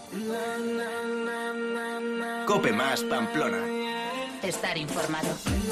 COPE más Pamplona. Estar informado.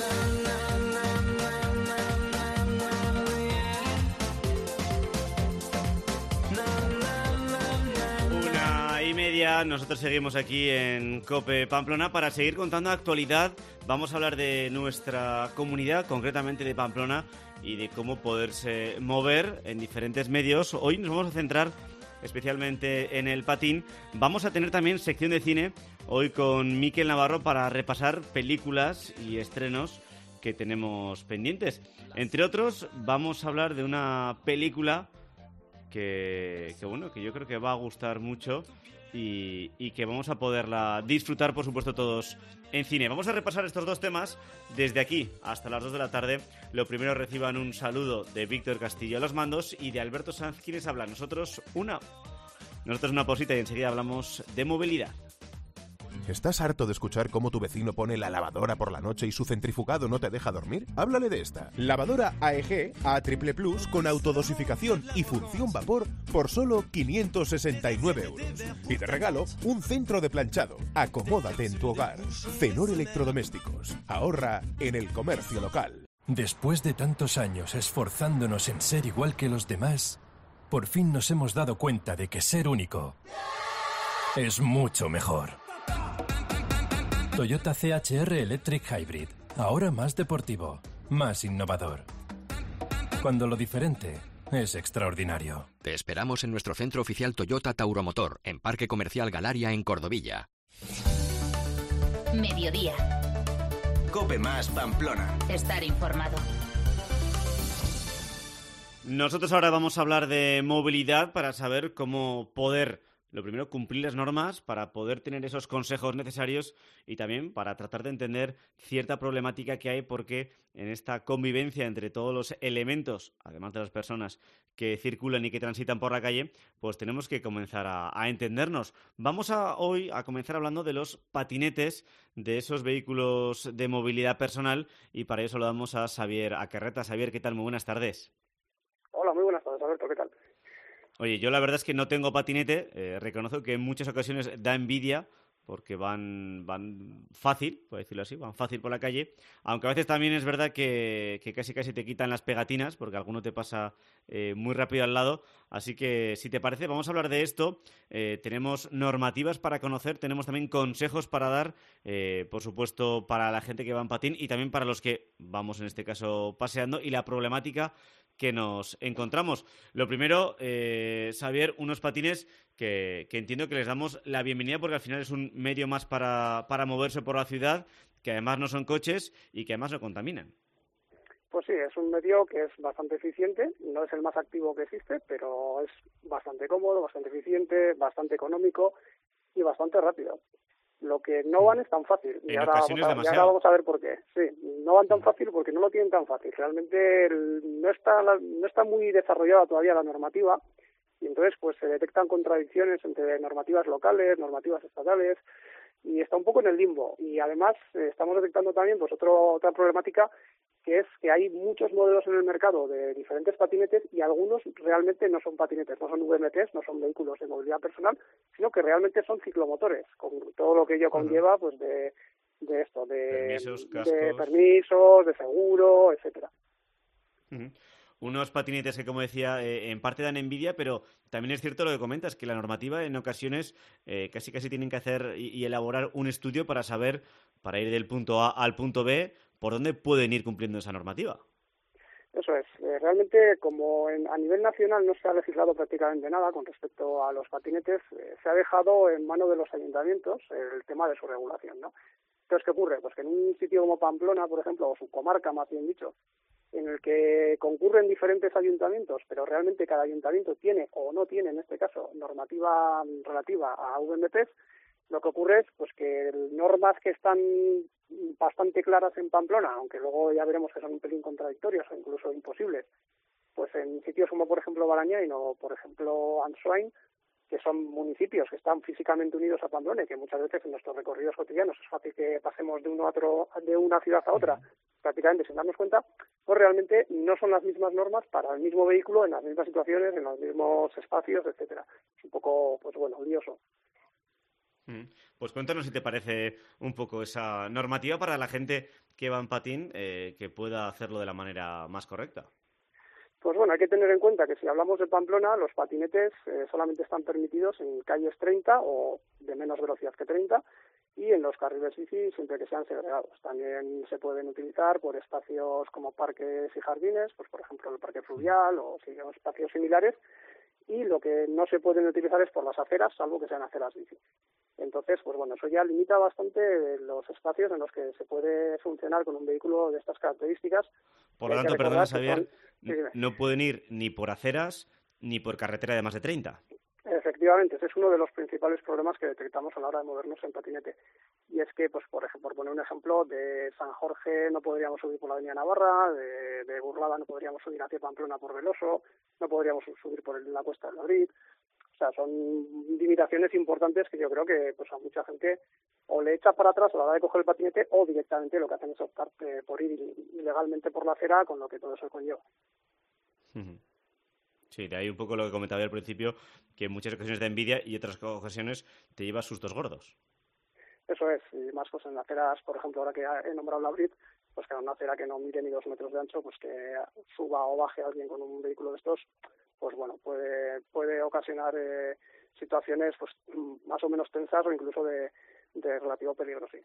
Nosotros seguimos aquí en COPE Pamplona para seguir contando actualidad. Vamos a hablar de nuestra comunidad, concretamente de Pamplona, y de cómo poderse mover en diferentes medios. Hoy nos vamos a centrar especialmente en el patín. Vamos a tener también sección de cine hoy con Miquel Navarro para repasar películas y estrenos que tenemos pendientes. Entre otros, vamos a hablar de una película que yo creo que va a gustar mucho y que vamos a poderla disfrutar, por supuesto, todos en cine. Vamos a repasar estos dos temas desde aquí hasta las 2 de la tarde. Lo primero, reciban un saludo de Víctor Castillo a los mandos y de Alberto Sanz, quienes hablan. Nosotros una pausita y enseguida hablamos de movilidad. ¿Estás harto de escuchar cómo tu vecino pone la lavadora por la noche y su centrifugado no te deja dormir? Háblale de esta. Lavadora AEG A Triple Plus con autodosificación y función vapor por solo 569 euros. Y de regalo, un centro de planchado. Acomódate en tu hogar. Cenor Electrodomésticos. Ahorra en el comercio local. Después de tantos años esforzándonos en ser igual que los demás, por fin nos hemos dado cuenta de que ser único es mucho mejor. Toyota CHR Electric Hybrid. Ahora más deportivo, más innovador. Cuando lo diferente es extraordinario. Te esperamos en nuestro centro oficial Toyota Tauromotor, en Parque Comercial Galaria, en Cordovilla. Mediodía. COPE más Pamplona. Estar informado. Nosotros ahora vamos a hablar de movilidad para saber cómo poder, lo primero, cumplir las normas para poder tener esos consejos necesarios y también para tratar de entender cierta problemática que hay, porque en esta convivencia entre todos los elementos, además de las personas que circulan y que transitan por la calle, pues tenemos que comenzar a entendernos. Vamos hoy a comenzar hablando de los patinetes, de esos vehículos de movilidad personal, y para eso lo damos a Xavier Akerreta. Xavier, ¿qué tal? Muy buenas tardes. Hola, muy buenas tardes, Alberto, ¿qué tal? Oye, yo la verdad es que no tengo patinete, reconozco que en muchas ocasiones da envidia porque van fácil, por decirlo así, van fácil por la calle, aunque a veces también es verdad que casi te quitan las pegatinas porque alguno te pasa muy rápido al lado, así que si te parece vamos a hablar de esto. Tenemos normativas para conocer, tenemos también consejos para dar, por supuesto para la gente que va en patín y también para los que vamos en este caso paseando, y la problemática que nos encontramos. Lo primero, Xavier, unos patines que entiendo que les damos la bienvenida porque al final es un medio más para moverse por la ciudad, que además no son coches y que además no contaminan. Pues sí, es un medio que es bastante eficiente, no es el más activo que existe, pero es bastante cómodo, bastante eficiente, bastante económico y bastante rápido. Lo que no van es tan fácil, y ahora vamos a ver por qué. Sí, no van tan fácil porque no lo tienen tan fácil. Realmente no está muy desarrollada todavía la normativa, y entonces pues se detectan contradicciones entre normativas locales, normativas estatales, y está un poco en el limbo. Y además estamos detectando también pues otra problemática, que es que hay muchos modelos en el mercado de diferentes patinetes y algunos realmente no son patinetes, no son VMTs, no son vehículos de movilidad personal, sino que realmente son ciclomotores, con todo lo que ello conlleva pues de esto, de permisos, de seguro, etcétera. Uh-huh. Unos patinetes que, como decía, en parte dan envidia, pero también es cierto lo que comentas, que la normativa en ocasiones casi tienen que hacer y elaborar un estudio para saber, para ir del punto A al punto B, por dónde pueden ir cumpliendo esa normativa. Eso es. Realmente, como a nivel nacional no se ha legislado prácticamente nada con respecto a los patinetes, se ha dejado en manos de los ayuntamientos el tema de su regulación, ¿no? Entonces, ¿qué ocurre? Pues que en un sitio como Pamplona, por ejemplo, o su comarca, más bien dicho, en el que concurren diferentes ayuntamientos, pero realmente cada ayuntamiento tiene o no tiene, en este caso, normativa relativa a VMPs, lo que ocurre es pues que normas que están bastante claras en Pamplona, aunque luego ya veremos que son un pelín contradictorias o incluso imposibles, pues en sitios como por ejemplo Barañáin o por ejemplo Ansoain, que son municipios que están físicamente unidos a Pamplona y que muchas veces en nuestros recorridos cotidianos es fácil que pasemos de una ciudad a otra prácticamente sin darnos cuenta, pues realmente no son las mismas normas para el mismo vehículo, en las mismas situaciones, en los mismos espacios, etcétera. Es un poco, pues bueno, lioso. Pues cuéntanos si te parece un poco esa normativa para la gente que va en patín, que pueda hacerlo de la manera más correcta. Pues bueno, hay que tener en cuenta que si hablamos de Pamplona, los patinetes solamente están permitidos en calles 30 o de menos velocidad que 30 y en los carriles bici siempre que sean segregados. También se pueden utilizar por espacios como parques y jardines, pues por ejemplo el parque fluvial o espacios similares, y lo que no se pueden utilizar es por las aceras, salvo que sean aceras bici. Entonces, pues bueno, eso ya limita bastante los espacios en los que se puede funcionar con un vehículo de estas características. Por lo tanto, perdona, Xavier, no pueden ir ni por aceras ni por carretera de más de 30. Efectivamente, ese es uno de los principales problemas que detectamos a la hora de movernos en patinete. Y es que, pues por ejemplo, por poner un ejemplo, de San Jorge no podríamos subir por la avenida Navarra, de Burlada no podríamos subir hacia Pamplona por Veloso, no podríamos subir por la Cuesta del Madrid. O sea, son limitaciones importantes que yo creo que pues a mucha gente o le echa para atrás a la hora de coger el patinete o directamente lo que hacen es optar por ir ilegalmente por la acera, con lo que todo eso conlleva. Sí, de ahí un poco lo que comentaba al principio, que en muchas ocasiones da envidia y otras ocasiones te llevas sustos gordos. Eso es, y más pues en aceras, por ejemplo, ahora que he nombrado la Brit, pues que en una acera que no mide ni 2 metros de ancho, pues que suba o baje alguien con un vehículo de estos, pues bueno, puede ocasionar situaciones pues más o menos tensas o incluso de relativo peligro, sí.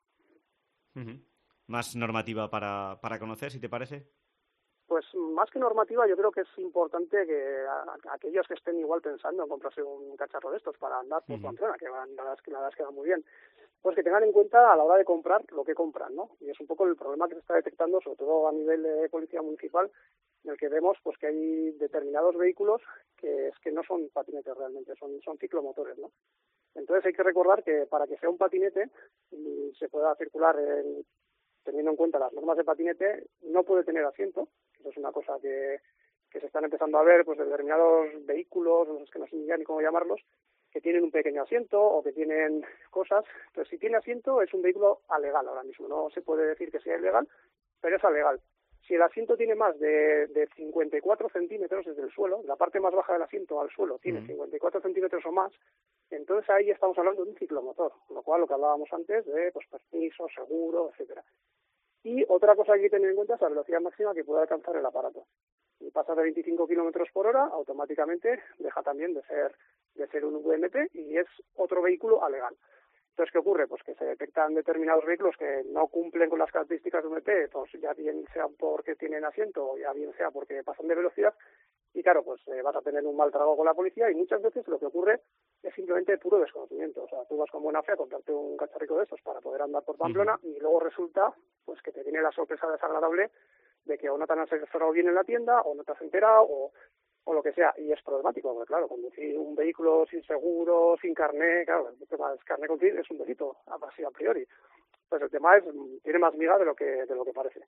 ¿Más normativa para conocer, si te parece? Pues más que normativa, yo creo que es importante que aquellos que estén igual pensando en comprarse un cacharro de estos para andar por Pamplona, que la verdad es que va muy bien, pues que tengan en cuenta a la hora de comprar lo que compran, ¿no? Y es un poco el problema que se está detectando, sobre todo a nivel de policía municipal, en el que vemos pues que hay determinados vehículos que no son patinetes realmente, son ciclomotores, ¿no? Entonces hay que recordar que para que sea un patinete y se pueda circular teniendo en cuenta las normas de patinete, no puede tener asiento. Eso es una cosa que se están empezando a ver, pues de determinados vehículos, no sé, que no sé ya ni cómo llamarlos, que tienen un pequeño asiento o que tienen cosas. Entonces, si tiene asiento, es un vehículo alegal ahora mismo. No se puede decir que sea ilegal, pero es alegal. Si el asiento tiene más de 54 centímetros desde el suelo, la parte más baja del asiento al suelo tiene 54 centímetros o más, entonces ahí estamos hablando de un ciclomotor, con lo cual lo que hablábamos antes de pues permiso, seguro, etcétera. Y otra cosa que hay que tener en cuenta es la velocidad máxima que puede alcanzar el aparato. Si pasa de 25 kilómetros por hora, automáticamente deja también de ser un VMP y es otro vehículo alegal. Entonces, ¿qué ocurre? Pues que se detectan determinados vehículos que no cumplen con las características de VMP, pues ya bien sea porque tienen asiento o ya bien sea porque pasan de velocidad, y claro, pues vas a tener un mal trago con la policía y muchas veces lo que ocurre es simplemente puro desconocimiento. O sea, tú vas con buena fe a comprarte un cacharrico de estos para poder andar por Pamplona y luego resulta pues que te viene la sorpresa desagradable de que o no te han asesorado bien en la tienda o no te has enterado o lo que sea. Y es problemático, porque claro, conducir un vehículo sin seguro, sin carné, claro, el tema del carné conducir es un delito, así a priori. Pues el tema tiene más miga de lo que parece.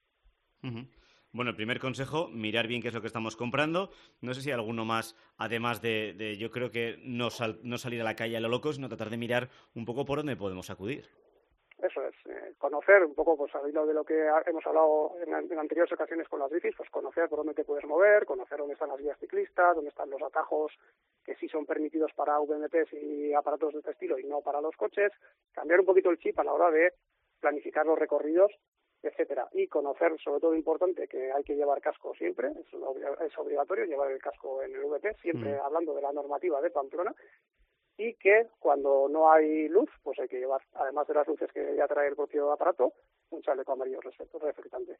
Bueno, el primer consejo, mirar bien qué es lo que estamos comprando. No sé si hay alguno más, además de yo creo que no salir a la calle a lo loco, sino tratar de mirar un poco por dónde podemos acudir. Eso es, conocer un poco, pues al hilo de lo que hemos hablado en anteriores ocasiones con las bicis, pues conocer por dónde te puedes mover, conocer dónde están las vías ciclistas, dónde están los atajos que sí son permitidos para VMPs y aparatos de este estilo y no para los coches, cambiar un poquito el chip a la hora de planificar los recorridos, etcétera, y conocer, sobre todo importante, que hay que llevar casco siempre, es obligatorio llevar el casco en el VP, siempre hablando de la normativa de Pamplona, y que cuando no hay luz, pues hay que llevar, además de las luces que ya trae el propio aparato, un chaleco amarillo reflectante.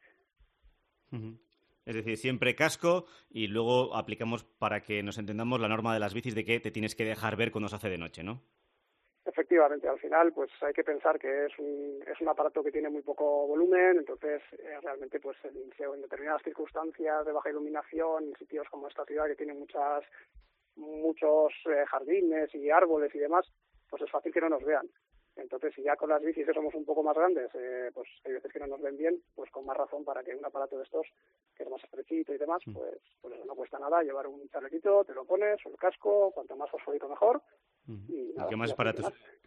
Es decir, siempre casco y luego aplicamos, para que nos entendamos, la norma de las bicis de que te tienes que dejar ver cuando se hace de noche, ¿no? Efectivamente, al final pues hay que pensar que es un aparato que tiene muy poco volumen, entonces realmente pues en determinadas circunstancias de baja iluminación, en sitios como esta ciudad que tiene muchos jardines y árboles y demás, pues es fácil que no nos vean. Entonces, si ya con las bicis que somos un poco más grandes, pues hay veces que no nos ven bien, pues con más razón para que un aparato de estos, que es más estrechito y demás, pues eso no cuesta nada, llevar un chalequito, te lo pones, o el casco, cuanto más fosforito mejor. Y nada, ¿qué más aparatos?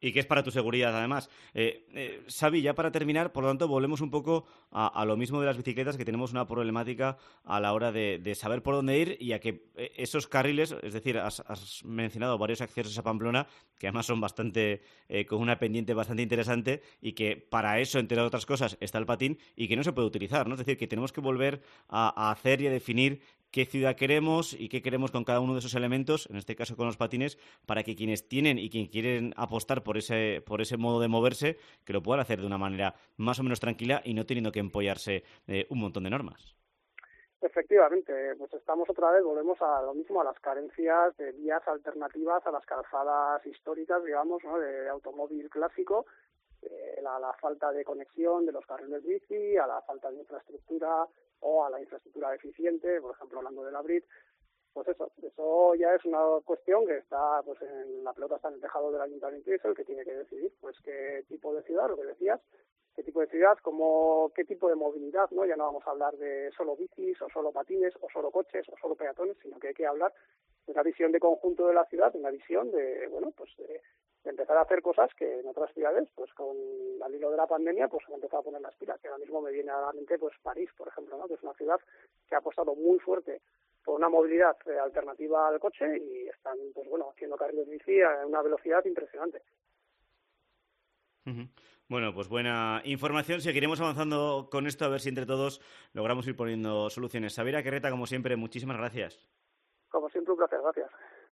Y que es para tu seguridad, además. Xavi, ya para terminar, por lo tanto, volvemos un poco a lo mismo de las bicicletas, que tenemos una problemática a la hora de saber por dónde ir y a que esos carriles, es decir, has mencionado varios accesos a Pamplona, que además son bastante, con una pendiente bastante interesante, y que para eso, entre otras cosas, está el patín y que no se puede utilizar, ¿no? Es decir, que tenemos que volver a hacer y a definir qué ciudad queremos y qué queremos con cada uno de esos elementos, en este caso con los patines, para que quienes tienen y quien quieren apostar por ese modo de moverse, que lo puedan hacer de una manera más o menos tranquila y no teniendo que empollarse un montón de normas. Efectivamente, pues estamos otra vez, volvemos a lo mismo, a las carencias de vías alternativas a las calzadas históricas, digamos, ¿no?, de automóvil clásico, a la falta de conexión de los carriles bici, a la falta de infraestructura o a la infraestructura deficiente, por ejemplo, hablando de la BRIT. Pues eso ya es una cuestión que está, pues la pelota está en el tejado del ayuntamiento y es el que tiene que decidir, pues qué tipo de ciudad, lo que decías, qué tipo de ciudad, qué tipo de movilidad, ¿no? Ya no vamos a hablar de solo bicis o solo patines o solo coches o solo peatones, sino que hay que hablar de una visión de conjunto de la ciudad, de una visión de, bueno, pues de empezar a hacer cosas que en otras ciudades, pues con al hilo de la pandemia, pues han empezado a poner las pilas. Que ahora mismo me viene a la mente, pues París, por ejemplo, ¿no?, que es una ciudad que ha apostado muy fuerte por una movilidad alternativa al coche y están, pues bueno, haciendo carriles bici a una velocidad impresionante. Uh-huh. Bueno, pues buena información. Seguiremos avanzando con esto a ver si entre todos logramos ir poniendo soluciones. Xavier Akerreta, como siempre, muchísimas gracias. Como siempre, un placer. Gracias.